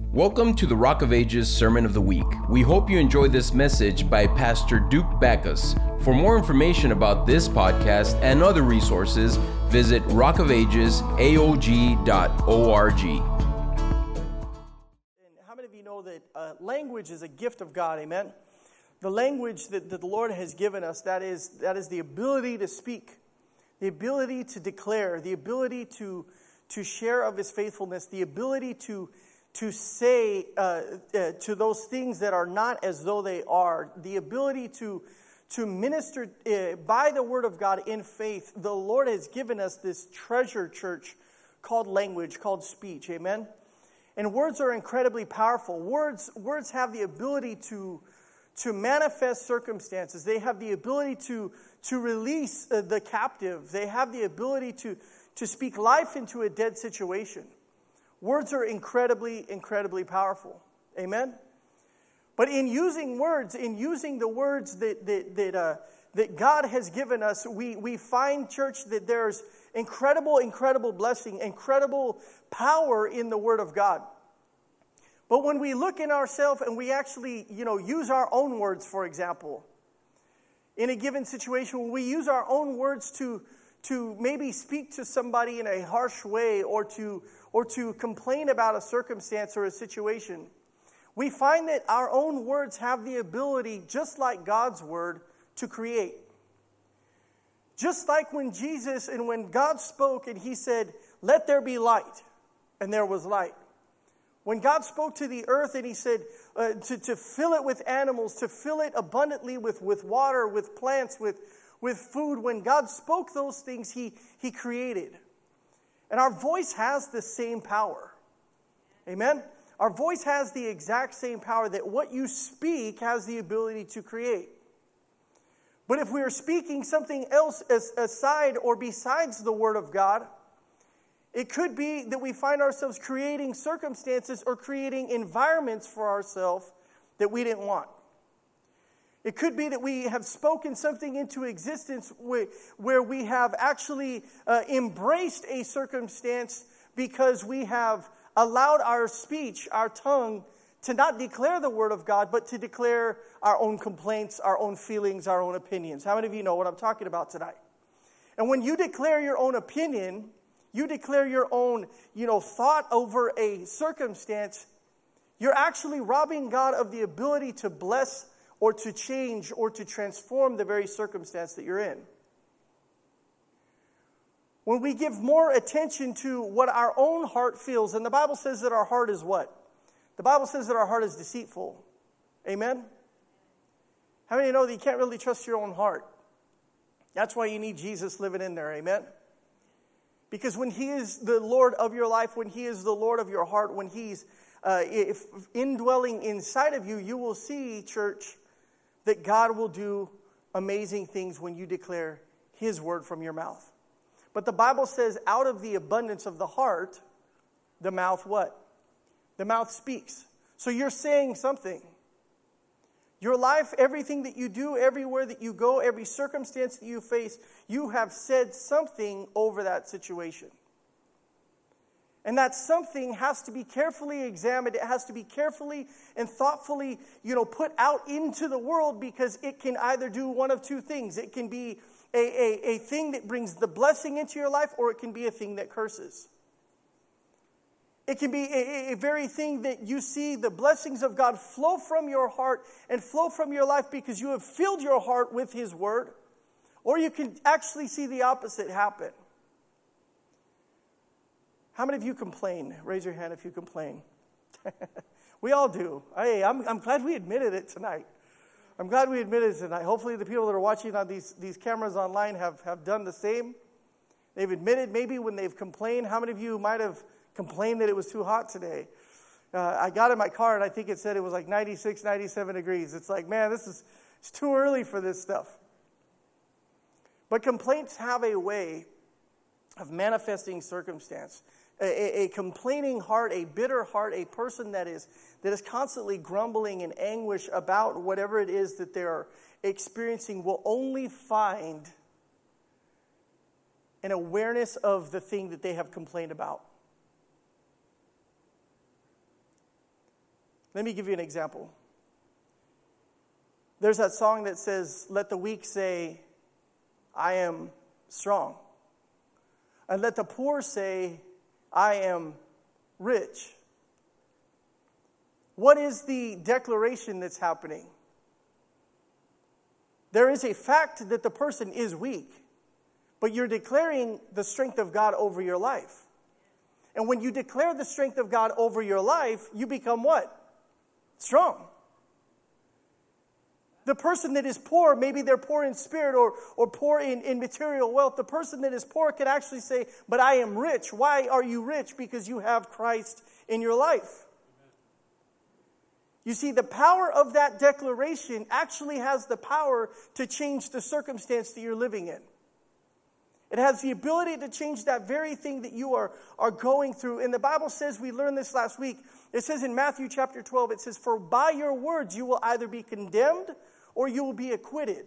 Welcome to the Rock of Ages Sermon of the Week. We hope you enjoy this message by Pastor Duke Backus. For more information about this podcast and other resources, visit rockofagesaog.org. And how many of you know that language is a gift of God, amen? The language that the Lord has given us, that is the ability to speak, the ability to declare, the ability to share of His faithfulness, the ability to say to those things that are not as though they are, the ability to minister by the Word of God in faith. The Lord has given us this treasure, church, called language, called speech, amen? And words are incredibly powerful. Words have the ability to manifest circumstances. They have the ability to release the captive. They have the ability to speak life into a dead situation. Words are incredibly, incredibly powerful. Amen? But in using words, in using the words that God has given us, we find, church, that there's incredible blessing, incredible power in the Word of God. But when we look in ourselves and we actually, use our own words, for example, in a given situation, when we use our own words to maybe speak to somebody in a harsh way or to complain about a circumstance or a situation, we find that our own words have the ability, just like God's word, to create. Just like when Jesus and when God spoke and He said, "Let there be light," and there was light. When God spoke to the earth and He said to fill it with animals, to fill it abundantly with water, with plants, with food, when God spoke those things, He created. And our voice has the same power. Amen? Our voice has the exact same power that what you speak has the ability to create. But if we are speaking something else aside or besides the Word of God, it could be that we find ourselves creating circumstances or creating environments for ourselves that we didn't want. It could be that we have spoken something into existence where we have actually embraced a circumstance because we have allowed our speech, our tongue, to not declare the Word of God, but to declare our own complaints, our own feelings, our own opinions. How many of you know what I'm talking about tonight? And when you declare your own opinion, you declare your own, thought over a circumstance, you're actually robbing God of the ability to bless or to change or to transform the very circumstance that you're in. When we give more attention to what our own heart feels, and the Bible says that our heart is what? The Bible says that our heart is deceitful. Amen? How many of you know that you can't really trust your own heart? That's why you need Jesus living in there. Amen? Because when He is the Lord of your life, when He is the Lord of your heart, when He's indwelling inside of you, you will see, church, that God will do amazing things when you declare His word from your mouth. But the Bible says, out of the abundance of the heart, the mouth what? The mouth speaks. So you're saying something. Your life, everything that you do, everywhere that you go, every circumstance that you face, you have said something over that situation. And that something has to be carefully examined. It has to be carefully and thoughtfully, put out into the world, because it can either do one of two things. It can be a thing that brings the blessing into your life, or it can be a thing that curses. It can be a very thing that you see the blessings of God flow from your heart and flow from your life because you have filled your heart with His word. Or you can actually see the opposite happen. How many of you complain? Raise your hand if you complain. We all do. Hey, I'm glad we admitted it tonight. I'm glad we admitted it tonight. Hopefully the people that are watching on these cameras online have done the same. They've admitted maybe when they've complained. How many of you might have complained that it was too hot today? I got in my car and I think it said it was like 96, 97 degrees. It's like, man, it's too early for this stuff. But complaints have a way of manifesting circumstance. A complaining heart, a bitter heart, a person that is constantly grumbling in anguish about whatever it is that they're experiencing will only find an awareness of the thing that they have complained about. Let me give you an example. There's that song that says, let the weak say, I am strong. And let the poor say, I am rich. What is the declaration that's happening? There is a fact that the person is weak, but you're declaring the strength of God over your life. And when you declare the strength of God over your life, you become what? Strong. The person that is poor, maybe they're poor in spirit or poor in material wealth. The person that is poor can actually say, but I am rich. Why are you rich? Because you have Christ in your life. You see, the power of that declaration actually has the power to change the circumstance that you're living in. It has the ability to change that very thing that you are going through. And the Bible says, we learned this last week, it says in Matthew chapter 12, it says, for by your words you will either be condemned or you will be acquitted.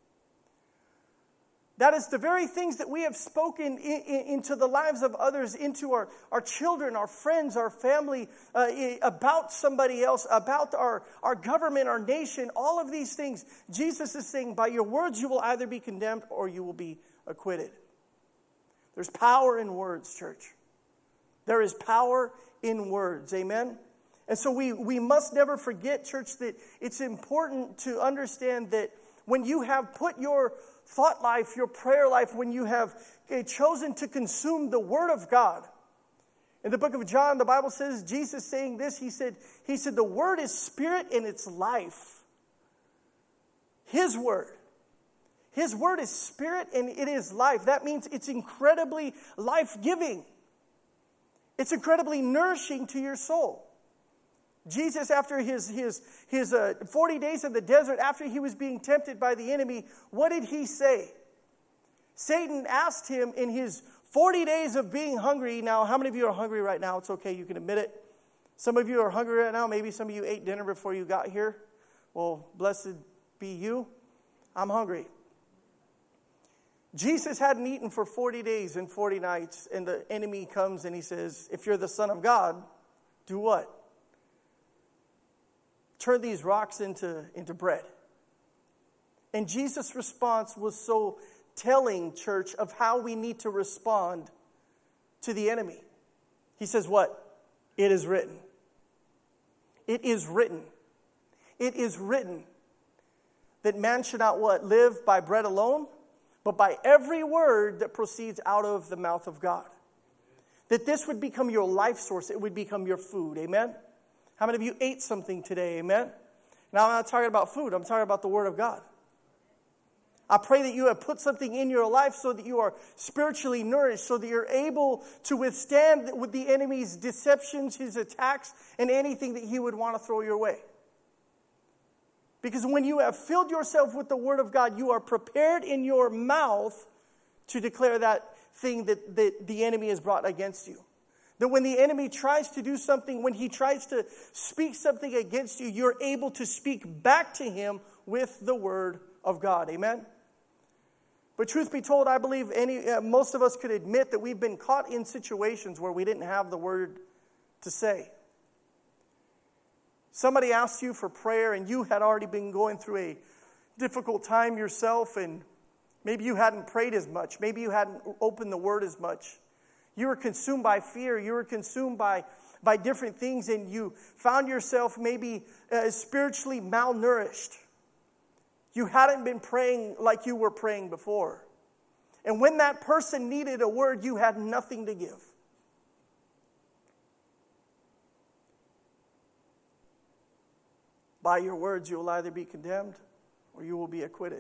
That is the very things that we have spoken into the lives of others, into our children, our friends, our family, about somebody else, about our government, our nation, all of these things. Jesus is saying, by your words you will either be condemned or you will be acquitted. There's power in words, church. There is power in words, amen? And so we must never forget, church, that it's important to understand that when you have put your thought life, your prayer life, when you have chosen to consume the Word of God. In the book of John, the Bible says, Jesus saying this, he said, the Word is spirit and it's life. His Word. His Word is spirit and it is life. That means it's incredibly life-giving. It's incredibly nourishing to your soul. Jesus, after his 40 days in the desert, after he was being tempted by the enemy, what did he say? Satan asked him in his 40 days of being hungry. Now, how many of you are hungry right now? It's okay, you can admit it. Some of you are hungry right now. Maybe some of you ate dinner before you got here. Well, blessed be you. I'm hungry. Jesus hadn't eaten for 40 days and 40 nights, and the enemy comes and he says, if you're the Son of God, do what? Turn these rocks into bread. And Jesus' response was so telling, church, of how we need to respond to the enemy. He says what? It is written. It is written. It is written that man should not what? Live by bread alone, but by every word that proceeds out of the mouth of God. That this would become your life source. It would become your food. Amen? How many of you ate something today? Amen? Now, I'm not talking about food. I'm talking about the Word of God. I pray that you have put something in your life so that you are spiritually nourished, so that you're able to withstand with the enemy's deceptions, his attacks, and anything that he would want to throw your way. Because when you have filled yourself with the Word of God, you are prepared in your mouth to declare that thing that the enemy has brought against you. That when the enemy tries to do something, when he tries to speak something against you, you're able to speak back to him with the Word of God. Amen? But truth be told, I believe most of us could admit that we've been caught in situations where we didn't have the word to say. Somebody asked you for prayer and you had already been going through a difficult time yourself, and maybe you hadn't prayed as much. Maybe you hadn't opened the Word as much. You were consumed by fear. You were consumed by different things, and you found yourself maybe spiritually malnourished. You hadn't been praying like you were praying before. And when that person needed a word, you had nothing to give. By your words, you will either be condemned or you will be acquitted.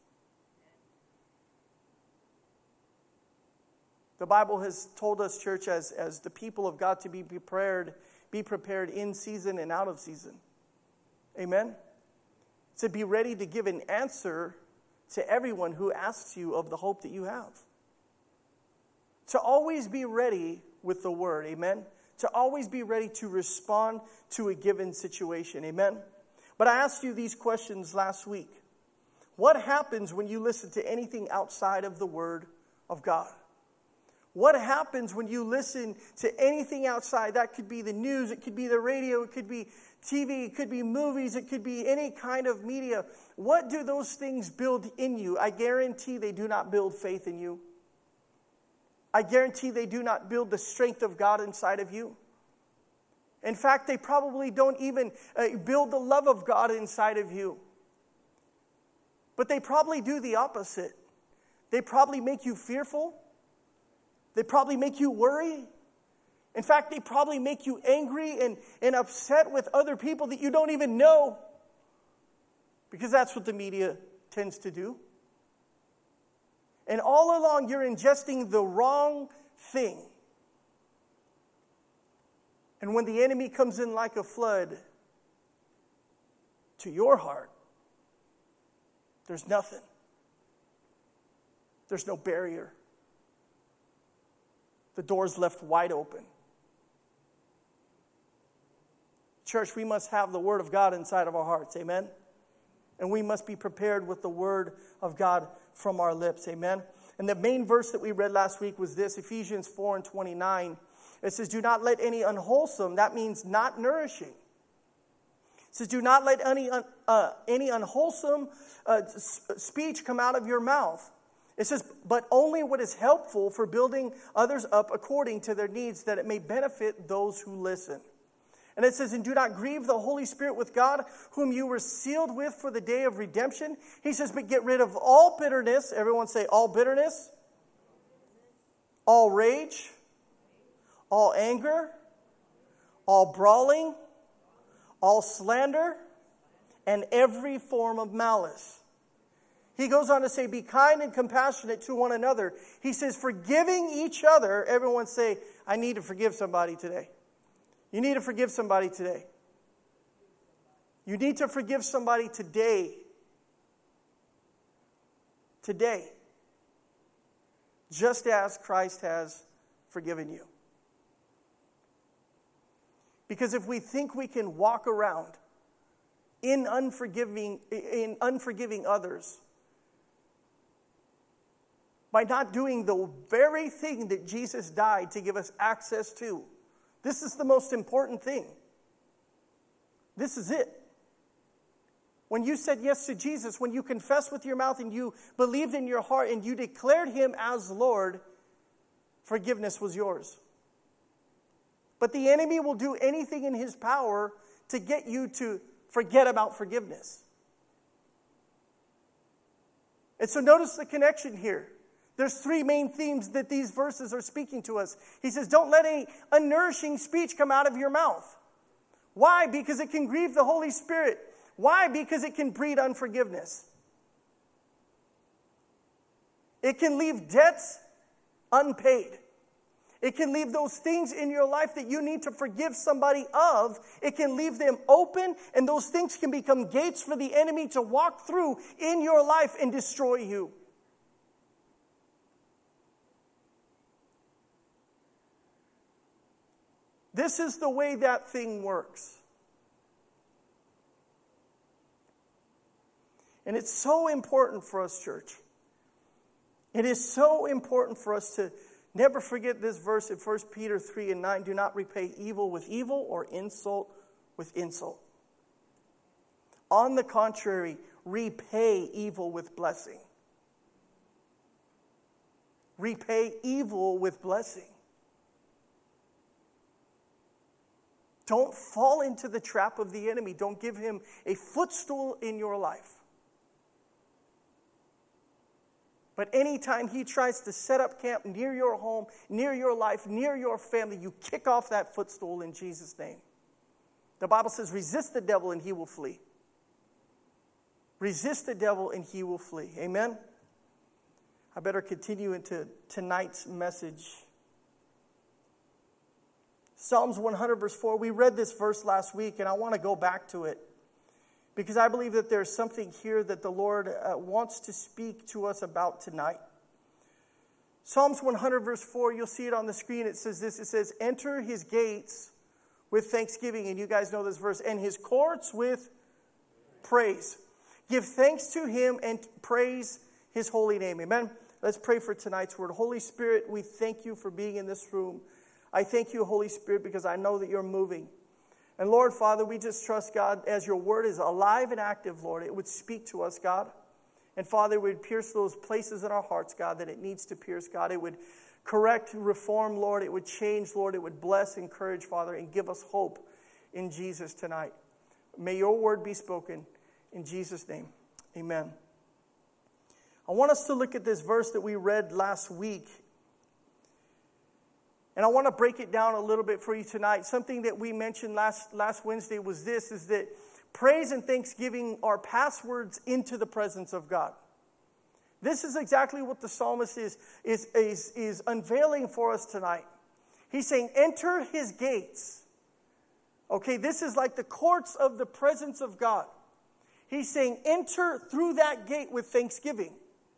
The Bible has told us, church, as the people of God, to be prepared in season and out of season. Amen? To be ready to give an answer to everyone who asks you of the hope that you have. To always be ready with the Word. Amen? To always be ready to respond to a given situation. Amen? But I asked you these questions last week. What happens when you listen to anything outside of the Word of God? What happens when you listen to anything outside? That could be the news, it could be the radio, it could be TV, it could be movies, it could be any kind of media. What do those things build in you? I guarantee they do not build faith in you. I guarantee they do not build the strength of God inside of you. In fact, they probably don't even build the love of God inside of you. But they probably do the opposite. They probably make you fearful. They probably make you worry. In fact, they probably make you angry and upset with other people that you don't even know. Because that's what the media tends to do. And all along, you're ingesting the wrong thing. And when the enemy comes in like a flood to your heart, there's nothing. There's no barrier. The door's left wide open. Church, we must have the Word of God inside of our hearts, amen? And we must be prepared with the Word of God from our lips, amen? And the main verse that we read last week was this, Ephesians 4:29. It says, do not let any unwholesome, that means not nourishing. It says, do not let any unwholesome speech come out of your mouth. It says, but only what is helpful for building others up according to their needs, that it may benefit those who listen. And it says, and do not grieve the Holy Spirit with God, whom you were sealed with for the day of redemption. He says, but get rid of all bitterness. Everyone say, all bitterness. All rage. All anger. All brawling. All slander. And every form of malice. He goes on to say, be kind and compassionate to one another. He says, forgiving each other. Everyone say, I need to forgive somebody today. You need to forgive somebody today. You need to forgive somebody today. Today. Just as Christ has forgiven you. Because if we think we can walk around in unforgiving others, by not doing the very thing that Jesus died to give us access to. This is the most important thing. This is it. When you said yes to Jesus, when you confessed with your mouth and you believed in your heart and you declared Him as Lord, forgiveness was yours. But the enemy will do anything in his power to get you to forget about forgiveness. And so notice the connection here. There's three main themes that these verses are speaking to us. He says, don't let any unnourishing speech come out of your mouth. Why? Because it can grieve the Holy Spirit. Why? Because it can breed unforgiveness. It can leave debts unpaid. It can leave those things in your life that you need to forgive somebody of. It can leave them open, and those things can become gates for the enemy to walk through in your life and destroy you. This is the way that thing works. And it's so important for us, church. It is so important for us to never forget this verse in 1 Peter 3:9. Do not repay evil with evil or insult with insult. On the contrary, repay evil with blessing. Repay evil with blessing. Don't fall into the trap of the enemy. Don't give him a footstool in your life. But anytime he tries to set up camp near your home, near your life, near your family, you kick off that footstool in Jesus' name. The Bible says, resist the devil and he will flee. Resist the devil and he will flee. Amen? I better continue into tonight's message. Psalms 100 verse 4. We read this verse last week and I want to go back to it. Because I believe that there's something here that the Lord wants to speak to us about tonight. Psalms 100 verse 4, you'll see it on the screen. It says this, it says, enter his gates with thanksgiving. And you guys know this verse. And his courts with praise. Give thanks to him and praise his holy name. Amen. Let's pray for tonight's word. Holy Spirit, we thank you for being in this room. I thank you, Holy Spirit, because I know that you're moving. And Lord, Father, we just trust, God, as your word is alive and active, Lord, it would speak to us, God. And Father, it would pierce those places in our hearts, God, that it needs to pierce, God. It would correct, reform, Lord. It would change, Lord. It would bless, encourage, Father, and give us hope in Jesus tonight. May your word be spoken in Jesus' name. Amen. I want us to look at this verse that we read last week. And I want to break it down a little bit for you tonight. Something that we mentioned last Wednesday was this, is that praise and thanksgiving are passwords into the presence of God. This is exactly what the psalmist is unveiling for us tonight. He's saying, enter his gates. Okay, this is like the courts of the presence of God. He's saying, enter through that gate with thanksgiving.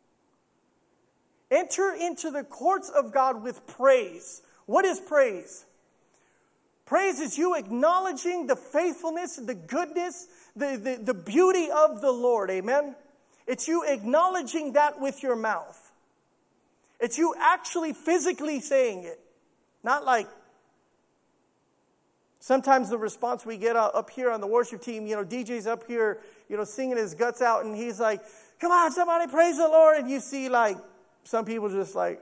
Enter into the courts of God with praise. What is praise? Praise is you acknowledging the faithfulness, the goodness, the beauty of the Lord. Amen? It's you acknowledging that with your mouth. It's you actually physically saying it. Not like sometimes the response we get up here on the worship team, DJ's up here, singing his guts out, and he's like, come on, somebody praise the Lord. And you see like some people just like,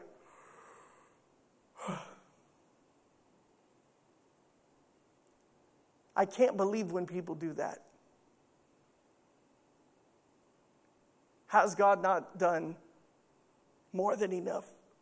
I can't believe when people do that. Has God not done more than enough?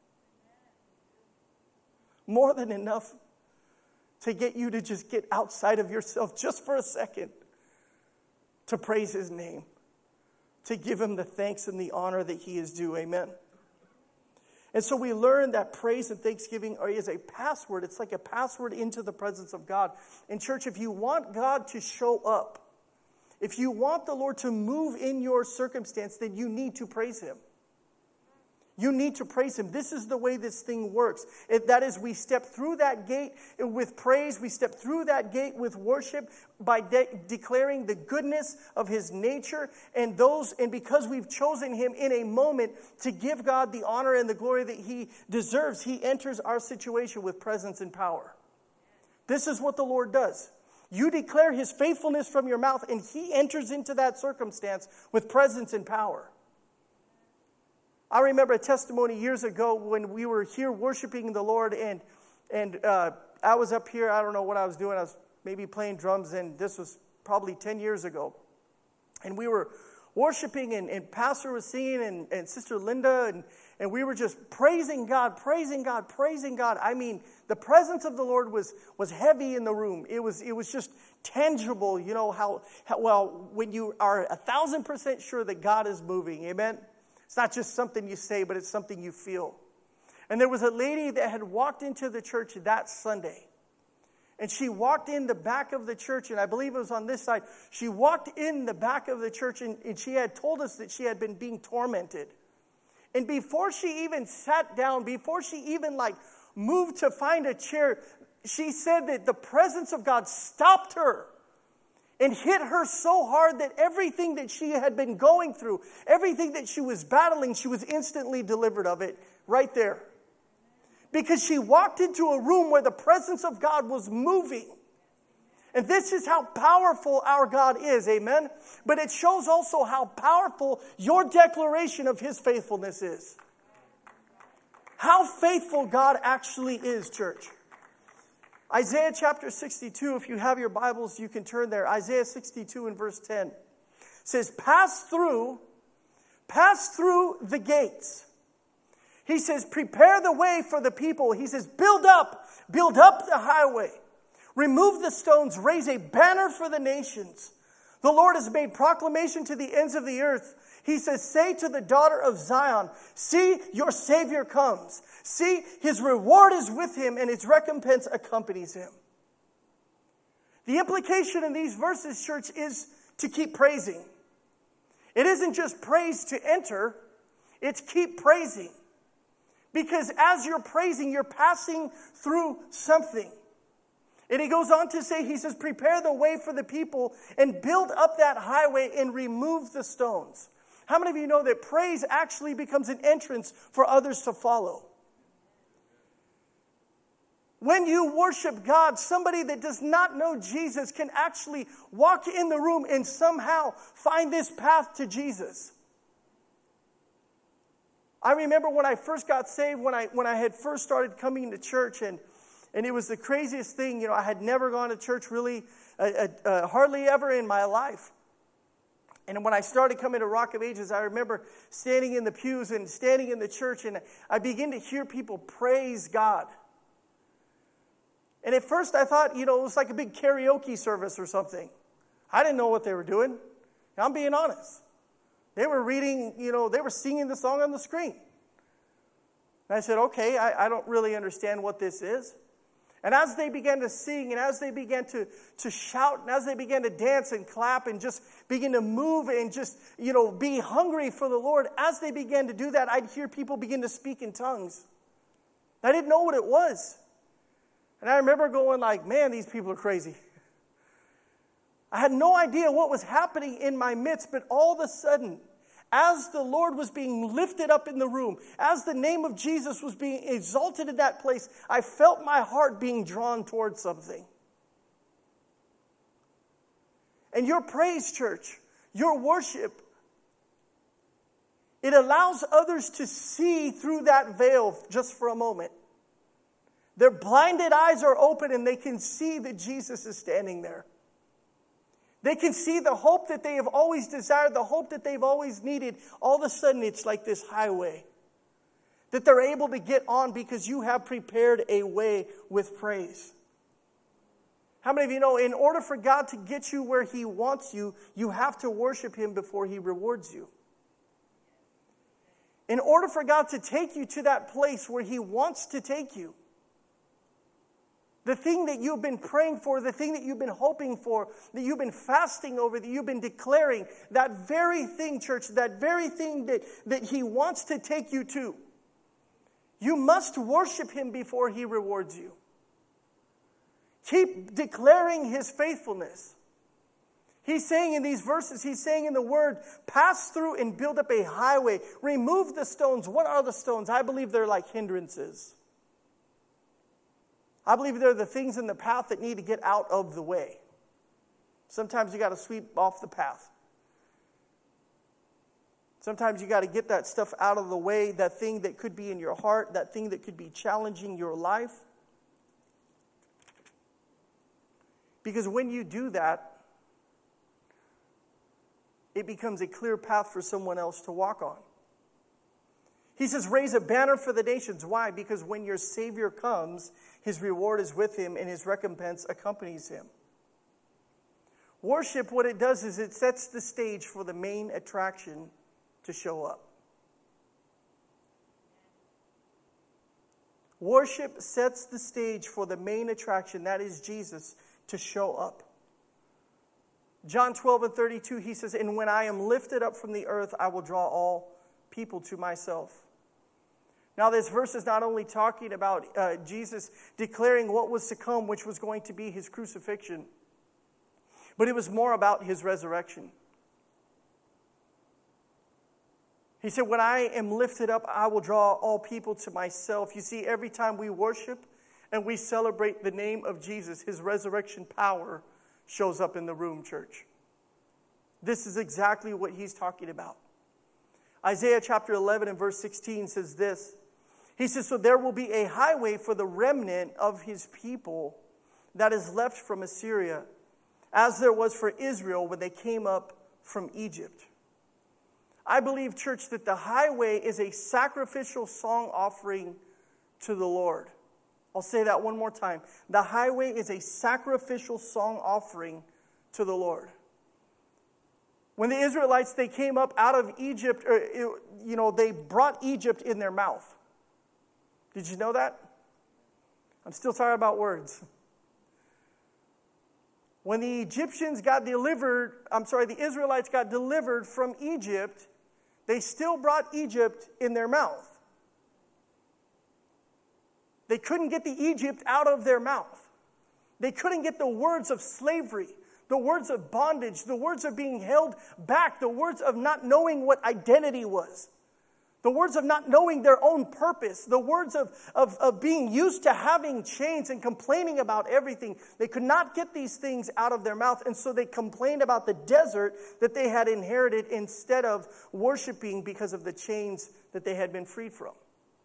More than enough to get you to just get outside of yourself just for a second to praise his name, to give him the thanks and the honor that he is due. Amen. And so we learn that praise and thanksgiving is a password. It's like a password into the presence of God. In church, if you want God to show up, if you want the Lord to move in your circumstance, then you need to praise him. You need to praise him. This is the way this thing works. That is, we step through that gate with praise. We step through that gate with worship by declaring the goodness of his nature. And because we've chosen him in a moment to give God the honor and the glory that he deserves, he enters our situation with presence and power. This is what the Lord does. You declare his faithfulness from your mouth, and he enters into that circumstance with presence and power. I remember a testimony years ago when we were here worshiping the Lord, and I was up here. I don't know what I was doing. I was maybe playing drums, and this was probably 10 years ago. And we were worshiping, and Pastor was singing, and Sister Linda, and we were just praising God, praising God, praising God. I mean, the presence of the Lord was heavy in the room. It was just tangible. You know how when you are 1,000% sure that God is moving. Amen. It's not just something you say, but it's something you feel. And there was a lady that had walked into the church that Sunday. And she walked in the back of the church, and I believe it was on this side. She walked in the back of the church, and she had told us that she had been being tormented. And before she even sat down, before she even moved to find a chair, she said that the presence of God stopped her and hit her so hard that everything that she had been going through, everything that she was battling, she was instantly delivered of it right there. Because she walked into a room where the presence of God was moving. And this is how powerful our God is, amen? But it shows also how powerful your declaration of his faithfulness is. How faithful God actually is, church. Isaiah chapter 62, if you have your Bibles, you can turn there. Isaiah 62 and verse 10 says, pass through the gates. He says, prepare the way for the people. He says, build up the highway. Remove the stones, raise a banner for the nations. The Lord has made proclamation to the ends of the earth. He says, say to the daughter of Zion, see, your Savior comes. See, his reward is with him, and his recompense accompanies him. The implication in these verses, church, is to keep praising. It isn't just praise to enter, it's keep praising. Because as you're praising, you're passing through something. And he goes on to say, he says, prepare the way for the people and build up that highway and remove the stones. How many of you know that praise actually becomes an entrance for others to follow? When you worship God, somebody that does not know Jesus can actually walk in the room and somehow find this path to Jesus. I remember when I first got saved, when I had first started coming to church, and it was the craziest thing. You know, I had never gone to church really, hardly ever in my life. And when I started coming to Rock of Ages, I remember standing in the pews and standing in the church, and I began to hear people praise God. And at first I thought, you know, it was like a big karaoke service or something. I didn't know what they were doing. I'm being honest. They were reading, you know, they were singing the song on the screen. And I said, okay, I don't really understand what this is. And as they began to sing, and as they began to shout, and as they began to dance and clap and just begin to move and just, you know, be hungry for the Lord, as they began to do that, I'd hear people begin to speak in tongues. I didn't know what it was. And I remember going like, man, these people are crazy. I had no idea what was happening in my midst, but all of a sudden, as the Lord was being lifted up in the room, as the name of Jesus was being exalted in that place, I felt my heart being drawn towards something. And your praise, church, your worship, it allows others to see through that veil just for a moment. Their blinded eyes are open and they can see that Jesus is standing there. They can see the hope that they have always desired, the hope that they've always needed. All of a sudden, it's like this highway that they're able to get on because you have prepared a way with praise. How many of you know, in order for God to get you where He wants you, you have to worship Him before He rewards you? In order for God to take you to that place where He wants to take you, the thing that you've been praying for, the thing that you've been hoping for, that you've been fasting over, that you've been declaring, that very thing, church, that very thing that He wants to take you to, you must worship Him before He rewards you. Keep declaring His faithfulness. He's saying in these verses, He's saying in the Word, pass through and build up a highway. Remove the stones. What are the stones? I believe they're like hindrances. I believe they're the things in the path that need to get out of the way. Sometimes you got to sweep off the path. Sometimes you got to get that stuff out of the way, that thing that could be in your heart, that thing that could be challenging your life. Because when you do that, it becomes a clear path for someone else to walk on. He says, raise a banner for the nations. Why? Because when your Savior comes, His reward is with Him and His recompense accompanies Him. Worship, what it does is it sets the stage for the main attraction to show up. Worship sets the stage for the main attraction, that is Jesus, to show up. John 12:32, He says, and when I am lifted up from the earth, I will draw all people to myself. Now, this verse is not only talking about Jesus declaring what was to come, which was going to be His crucifixion, but it was more about His resurrection. He said, when I am lifted up, I will draw all people to myself. You see, every time we worship and we celebrate the name of Jesus, His resurrection power shows up in the room, church. This is exactly what He's talking about. Isaiah chapter 11 and verse 16 says this. He says, so there will be a highway for the remnant of His people that is left from Assyria, as there was for Israel when they came up from Egypt. I believe, church, that the highway is a sacrificial song offering to the Lord. I'll say that one more time. The highway is a sacrificial song offering to the Lord. When the Israelites, they came up out of Egypt, they brought Egypt in their mouth. Did you know that? I'm still talking about words. When the Israelites got delivered from Egypt, they still brought Egypt in their mouth. They couldn't get the Egypt out of their mouth. They couldn't get the words of slavery, the words of bondage, the words of being held back, the words of not knowing what identity was, the words of not knowing their own purpose, the words of being used to having chains and complaining about everything. They could not get these things out of their mouth, and so they complained about the desert that they had inherited instead of worshiping because of the chains that they had been freed from.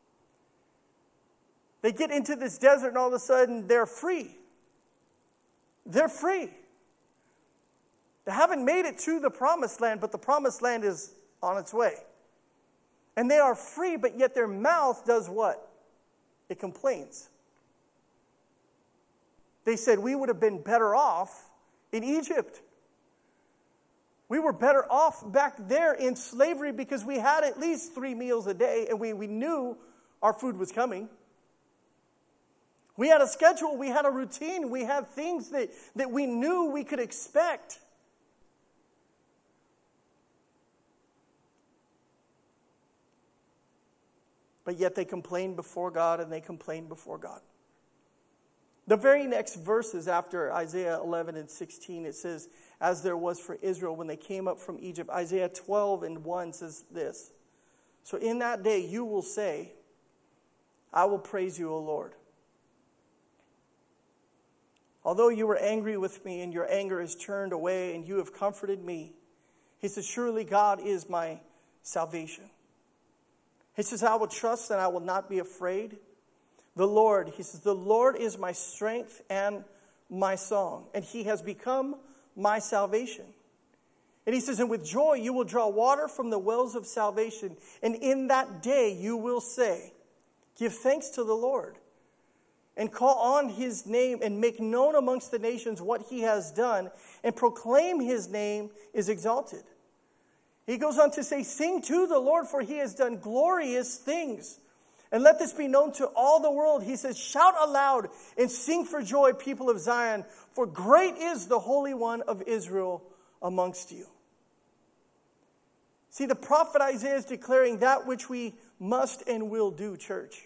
They get into this desert and all of a sudden they're free. They're free. They haven't made it to the promised land, but the promised land is on its way. And they are free, but yet their mouth does what? It complains. They said, we would have been better off in Egypt. We were better off back there in slavery because we had at least 3 meals a day and we knew our food was coming. We had a schedule, we had a routine, we had things that we knew we could expect. But yet they complained before God and they complained before God. The very next verses after Isaiah 11 and 16, it says, as there was for Israel when they came up from Egypt. Isaiah 12 and 1 says this. So in that day you will say, I will praise you, O Lord. Although you were angry with me and your anger is turned away and you have comforted me. He says, surely God is my salvation. He says, I will trust and I will not be afraid. The Lord, he says, the Lord is my strength and my song, and he has become my salvation. And he says, and with joy you will draw water from the wells of salvation. And in that day you will say, give thanks to the Lord. And call on his name and make known amongst the nations what he has done. And proclaim his name is exalted. He goes on to say, sing to the Lord, for he has done glorious things. And let this be known to all the world. He says, shout aloud and sing for joy, people of Zion. For great is the Holy One of Israel amongst you. See, the prophet Isaiah is declaring that which we must and will do, church.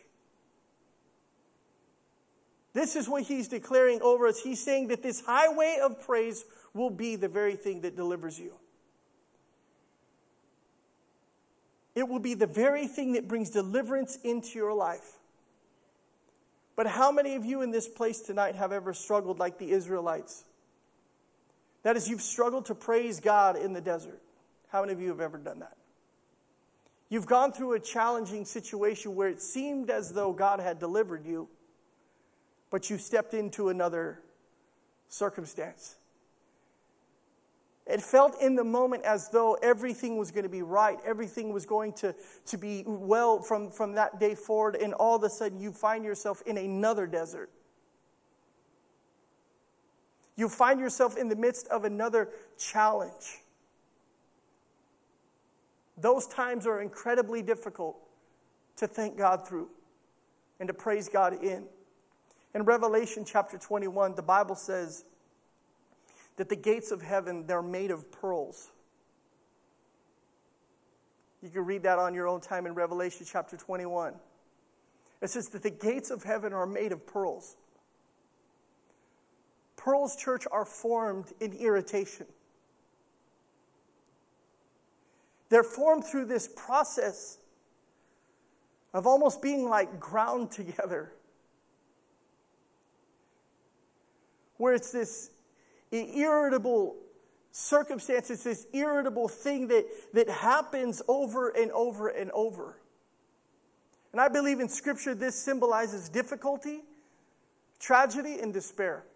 This is what he's declaring over us. He's saying that this highway of praise will be the very thing that delivers you. It will be the very thing that brings deliverance into your life. But how many of you in this place tonight have ever struggled like the Israelites? That is, you've struggled to praise God in the desert. How many of you have ever done that? You've gone through a challenging situation where it seemed as though God had delivered you, but you stepped into another circumstance. It felt in the moment as though everything was going to be right. Everything was going to be well from that day forward. And all of a sudden you find yourself in another desert. You find yourself in the midst of another challenge. Those times are incredibly difficult to thank God through and to praise God in. In Revelation chapter 21, the Bible says that the gates of heaven, they're made of pearls. You can read that on your own time in Revelation chapter 21. It says that the gates of heaven are made of pearls. Pearls, church, are formed in irritation. They're formed through this process of almost being like ground together. Where it's this irritable circumstance, it's this irritable thing that happens over and over and over. And I believe in Scripture this symbolizes difficulty, tragedy, and despair.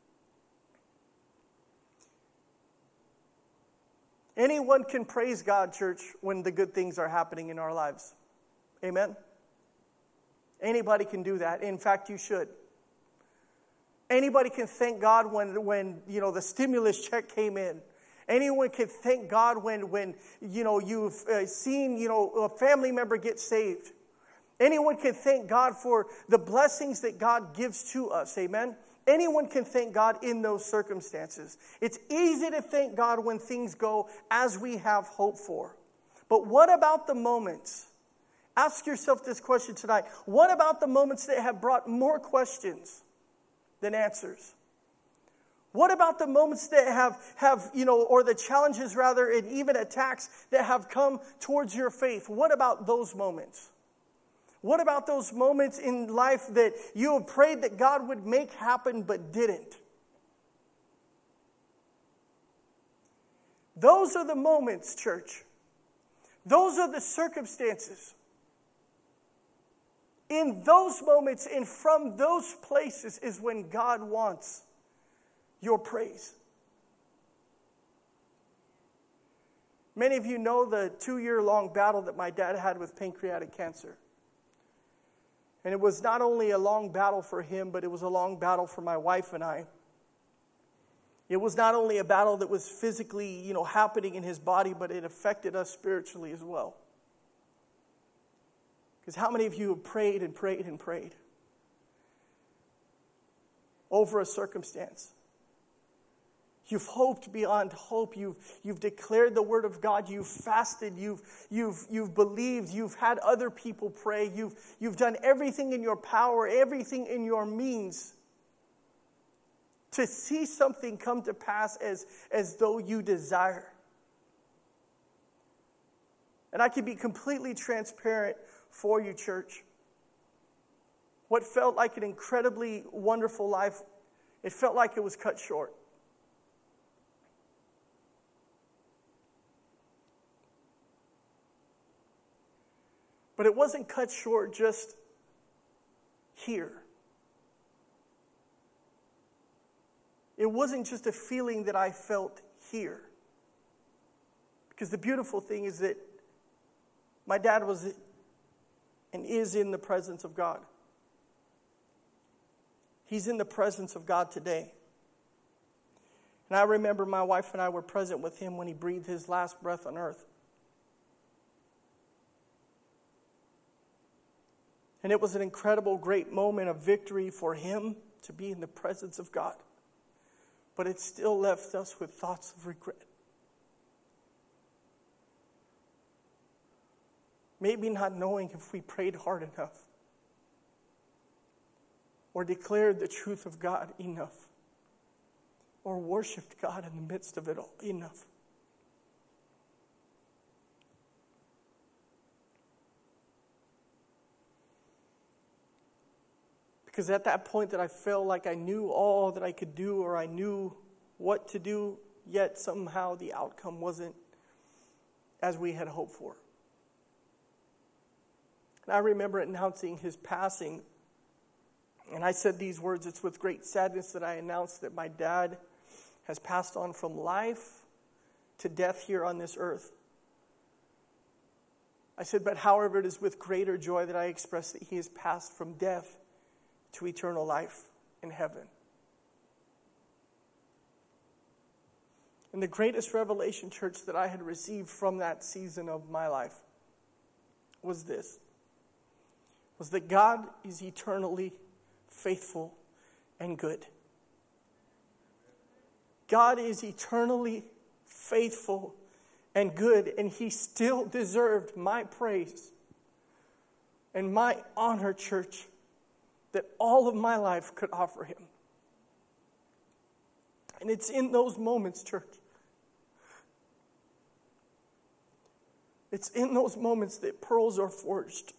Anyone can praise God, church, when the good things are happening in our lives. Amen? Anybody can do that. In fact, you should. Anybody can thank God when the stimulus check came in. Anyone can thank God when you've seen a family member get saved. Anyone can thank God for the blessings that God gives to us. Amen. Anyone can thank God in those circumstances. It's easy to thank God when things go as we have hope for. But what about the moments? Ask yourself this question tonight. What about the moments that have brought more questions than answers? What about the moments that have or the challenges rather, and even attacks that have come towards your faith? What about those moments? What about those moments in life that you have prayed that God would make happen but didn't? Those are the moments, church. Those are the circumstances. In those moments and from those places is when God wants your praise. Many of you know the 2-year-long battle that my dad had with pancreatic cancer. And it was not only a long battle for him, but it was a long battle for my wife and I. It was not only a battle that was physically, happening in his body, but it affected us spiritually as well. Because how many of you have prayed and prayed and prayed over a circumstance? You've hoped beyond hope. You've declared the word of God. You've fasted. You've believed. You've had other people pray. You've done everything in your power, everything in your means to see something come to pass as though you desire. And I can be completely transparent for you, church. What felt like an incredibly wonderful life, it felt like it was cut short. But it wasn't cut short just here. It wasn't just a feeling that I felt here. Because the beautiful thing is that my dad was and is in the presence of God. He's in the presence of God today. And I remember my wife and I were present with him when he breathed his last breath on earth. And it was an incredible, great moment of victory for him to be in the presence of God. But it still left us with thoughts of regret. Maybe not knowing if we prayed hard enough or declared the truth of God enough or worshiped God in the midst of it all enough. Because at that point that I felt like I knew all that I could do or I knew what to do, yet somehow the outcome wasn't as we had hoped for. And I remember announcing his passing, and I said these words, "It's with great sadness that I announce that my dad has passed on from life to death here on this earth." I said, "But however, it is with greater joy that I express that he has passed from death to eternal life in heaven." And the greatest revelation, church, that I had received from that season of my life was this. Was that God is eternally faithful and good. God is eternally faithful and good, and he still deserved my praise and my honor, church, that all of my life could offer him. And it's in those moments, church. It's in those moments that pearls are forged.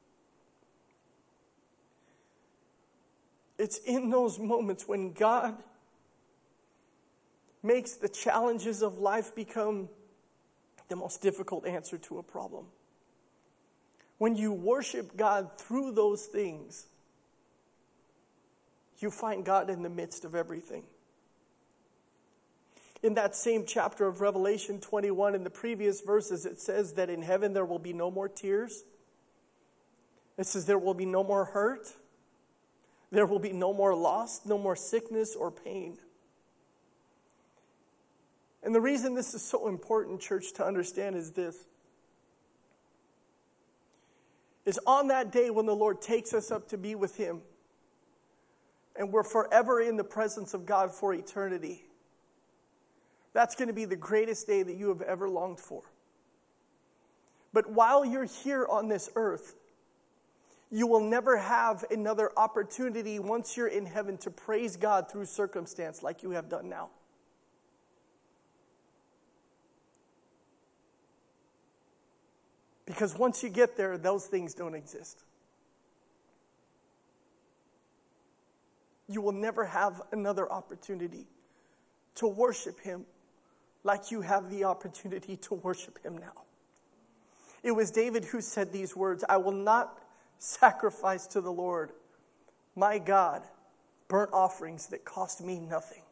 It's in those moments when God makes the challenges of life become the most difficult answer to a problem. When you worship God through those things, you find God in the midst of everything. In that same chapter of Revelation 21, in the previous verses, it says that in heaven there will be no more tears. It says there will be no more hurt. There will be no more loss, no more sickness or pain. And the reason this is so important, church, to understand is this. Is on that day when the Lord takes us up to be with him, and we're forever in the presence of God for eternity, that's going to be the greatest day that you have ever longed for. But while you're here on this earth, You will never have another opportunity once you're in heaven to praise God through circumstance like you have done now. Because once you get there, those things don't exist. You will never have another opportunity to worship Him like you have the opportunity to worship Him now. It was David who said these words, I will not sacrifice to the Lord, my God, burnt offerings that cost me nothing.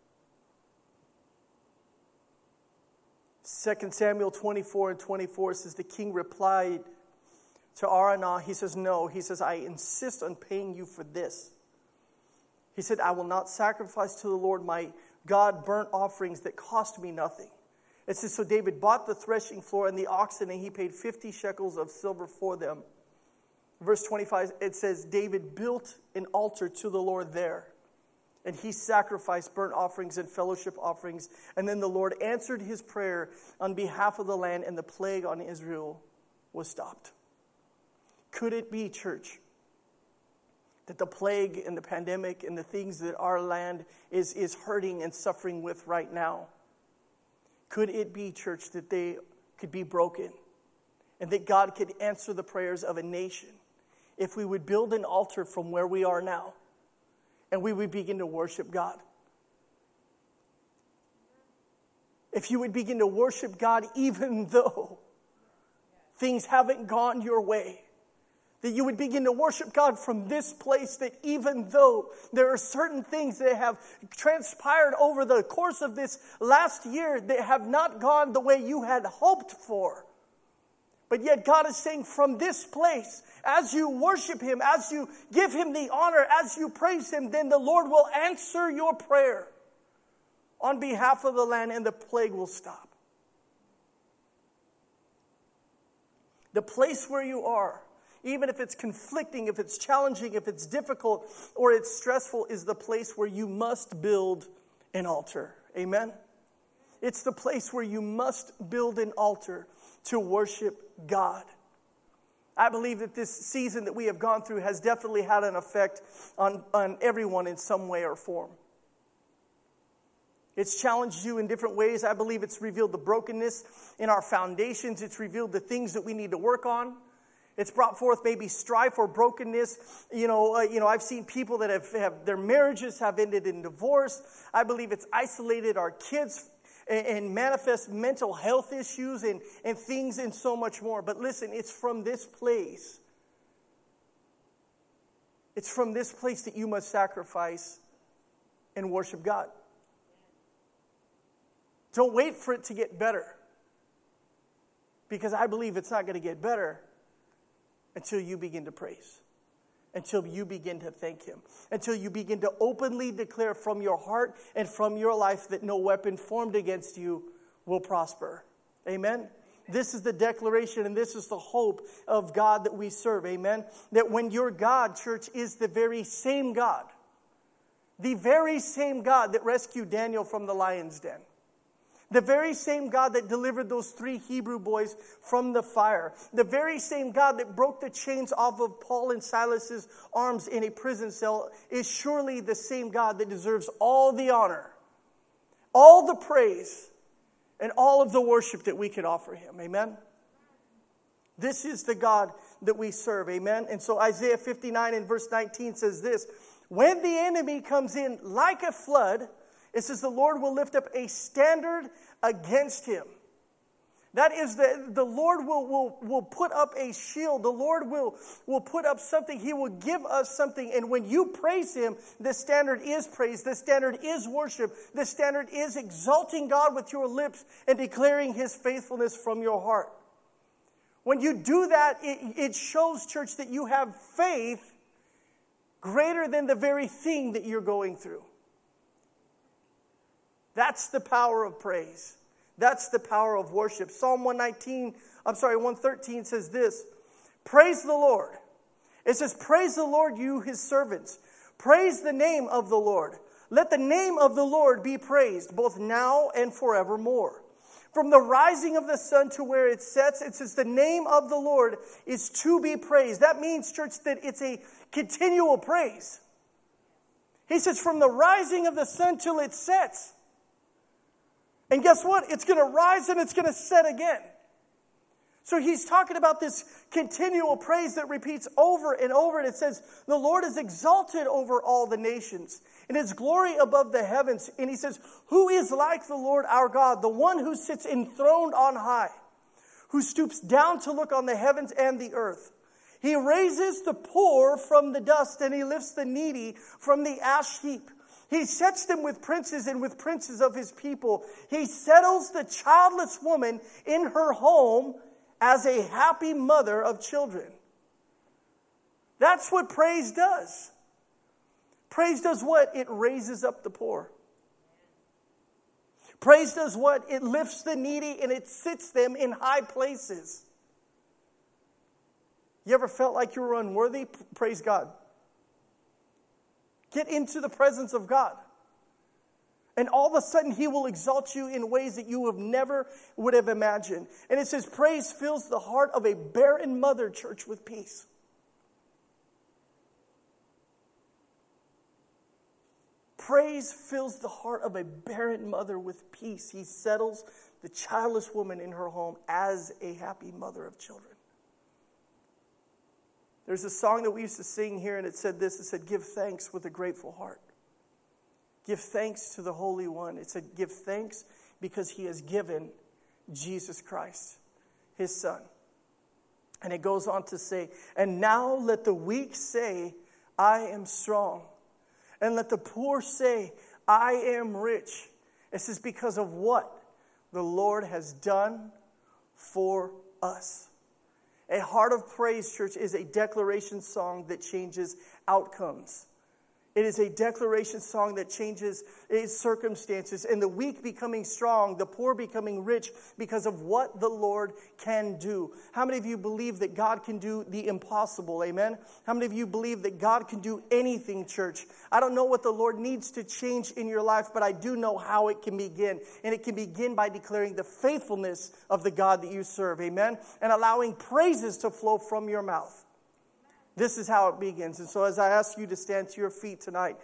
2 Samuel 24:24 says, the king replied to Araunah, he says, no. He says, I insist on paying you for this. He said, I will not sacrifice to the Lord my God burnt offerings that cost me nothing. It says, so David bought the threshing floor and the oxen, and he paid 50 shekels of silver for them. Verse 25, it says, David built an altar to the Lord there, and he sacrificed burnt offerings and fellowship offerings. And then the Lord answered his prayer on behalf of the land, and the plague on Israel was stopped. Could it be, church, that the plague and the pandemic and the things that our land is hurting and suffering with right now, could it be, church, that they could be broken and that God could answer the prayers of a nation if we would build an altar from where we are now and we would begin to worship God? If you would begin to worship God even though things haven't gone your way, that you would begin to worship God from this place, that even though there are certain things that have transpired over the course of this last year that have not gone the way you had hoped for, but yet God is saying from this place, as you worship Him, as you give Him the honor, as you praise Him, then the Lord will answer your prayer on behalf of the land, and the plague will stop. The place where you are, even if it's conflicting, if it's challenging, if it's difficult, or it's stressful, is the place where you must build an altar. Amen? It's the place where you must build an altar to worship God. I believe that this season that we have gone through has definitely had an effect on everyone in some way or form. It's challenged you in different ways. I believe it's revealed the brokenness in our foundations. It's revealed the things that we need to work on. It's brought forth maybe strife or brokenness. I've seen people that have their marriages have ended in divorce. I believe it's isolated our kids and manifest mental health issues and things and so much more. But listen, it's from this place. It's from this place that you must sacrifice and worship God. Don't wait for it to get better, because I believe it's not going to get better until you begin to praise, until you begin to thank Him, until you begin to openly declare from your heart and from your life that no weapon formed against you will prosper. Amen? This is the declaration, and this is the hope of God that we serve. Amen? That when your God, church, is the very same God that rescued Daniel from the lion's den, the very same God that delivered those 3 Hebrew boys from the fire, the very same God that broke the chains off of Paul and Silas's arms in a prison cell, is surely the same God that deserves all the honor, all the praise, and all of the worship that we could offer Him. Amen? This is the God that we serve. Amen? And so Isaiah 59 and verse 19 says this: when the enemy comes in like a flood, it says the Lord will lift up a standard against him. That is, the Lord will put up a shield. The Lord will put up something. He will give us something. And when you praise Him, the standard is praise. The standard is worship. The standard is exalting God with your lips and declaring His faithfulness from your heart. When you do that, it shows, church, that you have faith greater than the very thing that you're going through. That's the power of praise. That's the power of worship. Psalm 113 says this: praise the Lord. It says, praise the Lord, you His servants. Praise the name of the Lord. Let the name of the Lord be praised, both now and forevermore. From the rising of the sun to where it sets, it says the name of the Lord is to be praised. That means, church, that it's a continual praise. He says from the rising of the sun till it sets. And guess what? It's going to rise and it's going to set again. So he's talking about this continual praise that repeats over and over. And it says, the Lord is exalted over all the nations, and his glory above the heavens. And he says, who is like the Lord our God, the one who sits enthroned on high, who stoops down to look on the heavens and the earth. He raises the poor from the dust, and he lifts the needy from the ash heap. He sets them with princes and with princes of his people. He settles the childless woman in her home as a happy mother of children. That's what praise does. Praise does what? It raises up the poor. Praise does what? It lifts the needy and it sits them in high places. You ever felt like you were unworthy? Praise God. Get into the presence of God. And all of a sudden, he will exalt you in ways that you have never would have imagined. And it says, praise fills the heart of a barren mother, church, with peace. Praise fills the heart of a barren mother with peace. He settles the childless woman in her home as a happy mother of children. There's a song that we used to sing here, and it said this. It said, give thanks with a grateful heart. Give thanks to the Holy One. It said, give thanks because he has given Jesus Christ, his Son. And it goes on to say, and now let the weak say, I am strong. And let the poor say, I am rich. It says, because of what the Lord has done for us. A heart of praise, church, is a declaration song that changes outcomes. It is a declaration song that changes its circumstances. And the weak becoming strong, the poor becoming rich because of what the Lord can do. How many of you believe that God can do the impossible? Amen? How many of you believe that God can do anything, church? I don't know what the Lord needs to change in your life, but I do know how it can begin. And it can begin by declaring the faithfulness of the God that you serve. Amen? And allowing praises to flow from your mouth. This is how it begins. And so as I ask you to stand to your feet tonight,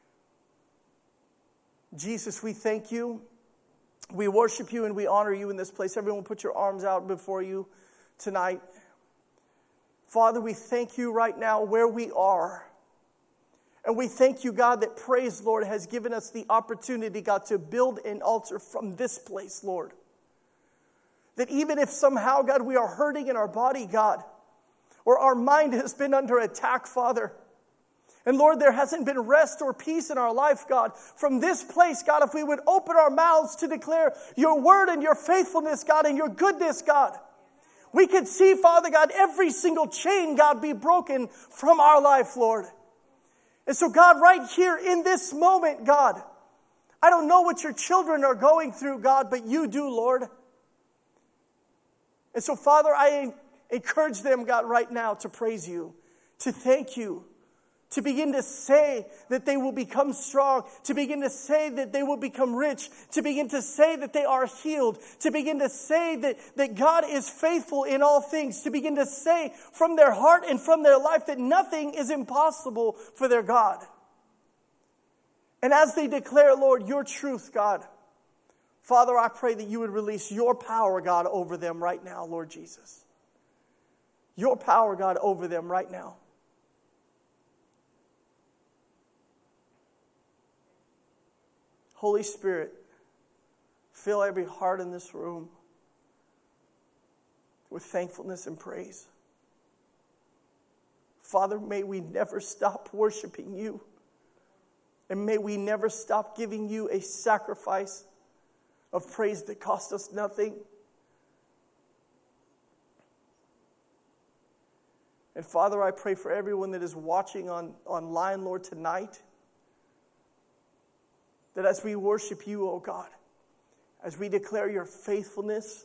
Jesus, we thank you. We worship you and we honor you in this place. Everyone put your arms out before you tonight. Father, we thank you right now where we are. And we thank you, God, that praise, Lord, has given us the opportunity, God, to build an altar from this place, Lord. That even if somehow, God, we are hurting in our body, God, or our mind has been under attack, Father. And Lord, there hasn't been rest or peace in our life, God. From this place, God, if we would open our mouths to declare your word and your faithfulness, God, and your goodness, God, we could see, Father God, every single chain, God, be broken from our life, Lord. And so, God, right here in this moment, God, I don't know what your children are going through, God, but you do, Lord. And so, Father, I encourage them, God, right now to praise you, to thank you, to begin to say that they will become strong, to begin to say that they will become rich, to begin to say that they are healed, to begin to say that God is faithful in all things, to begin to say from their heart and from their life that nothing is impossible for their God. And as they declare, Lord, your truth, God, Father, I pray that you would release your power, God, over them right now, Lord Jesus. Your power, God, over them right now. Holy Spirit, fill every heart in this room with thankfulness and praise. Father, may we never stop worshiping you. And may we never stop giving you a sacrifice of praise that cost us nothing. And Father, I pray for everyone that is watching online, Lord, tonight, that as we worship you, oh God, as we declare your faithfulness,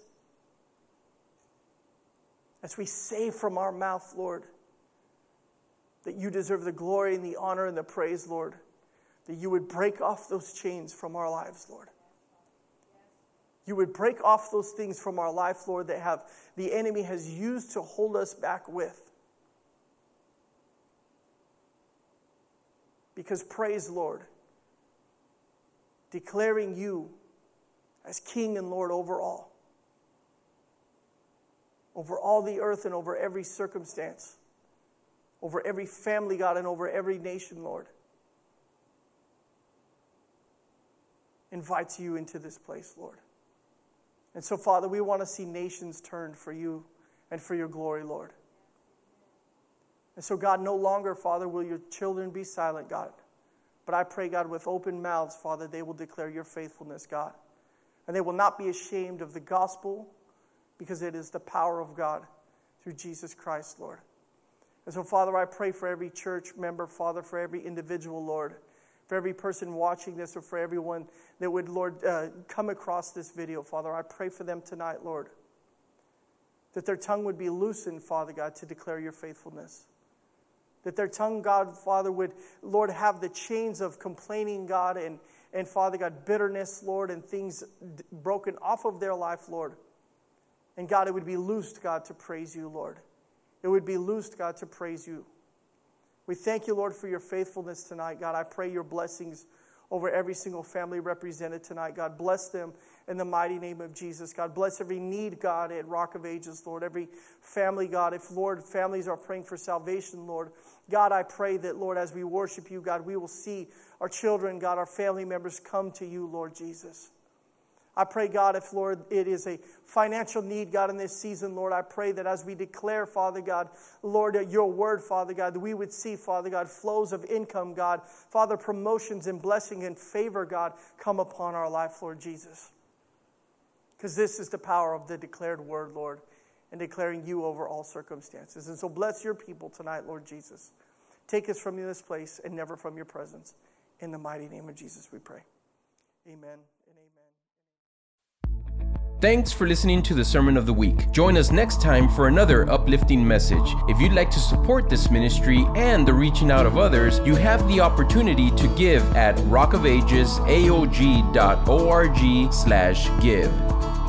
as we say from our mouth, Lord, that you deserve the glory and the honor and the praise, Lord, that you would break off those chains from our lives, Lord. You would break off those things from our life, Lord, that the enemy has used to hold us back with. Because praise, Lord, declaring you as King and Lord over all the earth and over every circumstance, over every family, God, and over every nation, Lord, invites you into this place, Lord. And so, Father, we want to see nations turned for you and for your glory, Lord. And so, God, no longer, Father, will your children be silent, God. But I pray, God, with open mouths, Father, they will declare your faithfulness, God. And they will not be ashamed of the gospel, because it is the power of God through Jesus Christ, Lord. And so, Father, I pray for every church member, Father, for every individual, Lord, for every person watching this, or for everyone that would, Lord, come across this video, Father. I pray for them tonight, Lord, that their tongue would be loosened, Father God, to declare your faithfulness. That their tongue, God, Father, would, Lord, have the chains of complaining, God, and Father God, bitterness, Lord, and things broken off of their life, Lord. And God, it would be loosed, God, to praise you, Lord. It would be loosed, God, to praise you. We thank you, Lord, for your faithfulness tonight, God. I pray your blessings over every single family represented tonight, God. Bless them in the mighty name of Jesus, God. Bless every need, God, at Rock of Ages, Lord. Every family, God. If, Lord, families are praying for salvation, Lord, God, I pray that, Lord, as we worship you, God, we will see our children, God, our family members come to you, Lord Jesus. I pray, God, if, Lord, it is a financial need, God, in this season, Lord, I pray that as we declare, Father God, Lord, your word, Father God, that we would see, Father God, flows of income, God, Father, promotions and blessing and favor, God, come upon our life, Lord Jesus. Because this is the power of the declared word, Lord, and declaring you over all circumstances. And so bless your people tonight, Lord Jesus. Take us from this place and never from your presence. In the mighty name of Jesus we pray. Amen. Thanks for listening to the Sermon of the Week. Join us next time for another uplifting message. If you'd like to support this ministry and the reaching out of others, you have the opportunity to give at rockofagesaog.org/give.